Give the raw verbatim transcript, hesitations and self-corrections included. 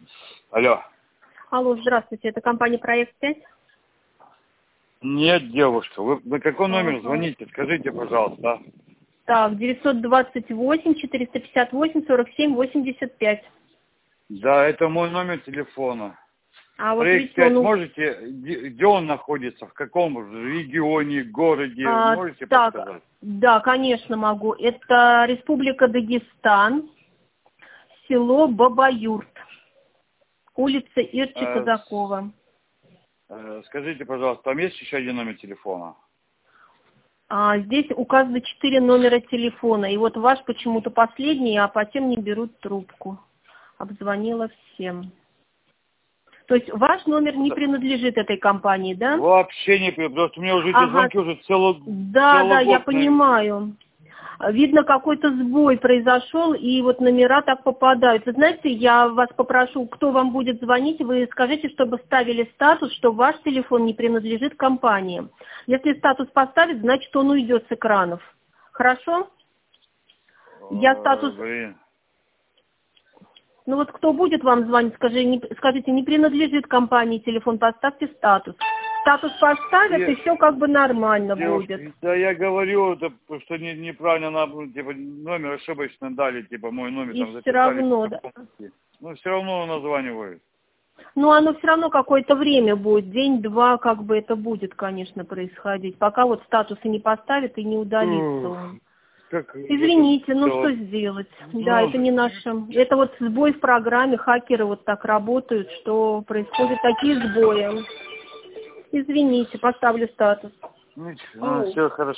Алло. Алло, здравствуйте, это компания «Проект пять»? Нет, девушка, вы на какой номер Ага. звоните? Скажите, пожалуйста. Так, девятьсот двадцать восемь четыреста пятьдесят восемь сорок семь восемьдесят пять. Да, это мой номер телефона. А вот Проект видите, пять, он... можете, где где он находится, в каком регионе, городе, А, можете так, подсказать? да, конечно, могу. Это Республика Дагестан, село Бабаюрт, улица Ирчи Э, Казакова. э, Скажите, пожалуйста, там есть еще один номер телефона? А, здесь указано четыре номера телефона, и вот ваш почему-то последний, а по тем не берут трубку. Обзвонила всем. То есть ваш номер не принадлежит этой компании, да? Вообще не, потому что у меня уже эти Ага. звонки уже целый, Да, целый да, я год, наверное. понимаю. Видно, какой-то сбой произошел, и вот номера так попадают. Вы знаете, я вас попрошу, кто вам будет звонить, вы скажите, чтобы ставили статус, что ваш телефон не принадлежит компании. Если статус поставить, значит, он уйдет с экранов. Хорошо? Я статус... Блин. Ну вот кто будет вам звонить, скажи, не... скажите, не принадлежит компании телефон, поставьте статус. Статус поставят, Я- и все как бы нормально Девушка, будет. да я говорю, да, что не, неправильно нам, типа, номер ошибочно дали, типа, мой номер И там все записали. равно, да. Ну, все равно названивают. Ну, оно все равно какое-то время будет, день-два, как бы это будет, конечно, происходить. Пока вот статусы не поставят и не удалится Ух, он. как Извините, ну это что вот, сделать? Да, ну, это не наше. Это вот сбой в программе, хакеры вот так работают, что происходят такие сбои. Извините, поставлю статус. ничего, все хорошо.